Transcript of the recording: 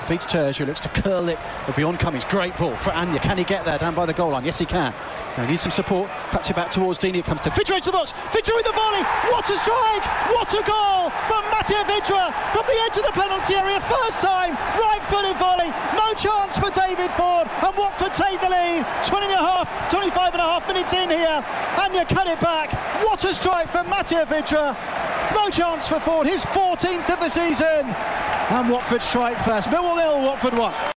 Feeds Terge, who looks to curl it beyond Cummings. Great ball for Anya. Can he get there down by the goal line? Yes, he can. Now he needs some support. Cuts it back towards Dini. It comes to Vydra into the box. Vydra with the volley. What a strike! What a goal from Mattia Vydra from the edge of the penalty area. First time, right-footed volley. No chance for David Ford, and Watford take the lead. 25 and a half minutes in here. Anya cut it back. What a strike from Mattia Vydra. No chance for Ford. His 14th of the season. And Watford strike first. Millwall 0, Watford 1.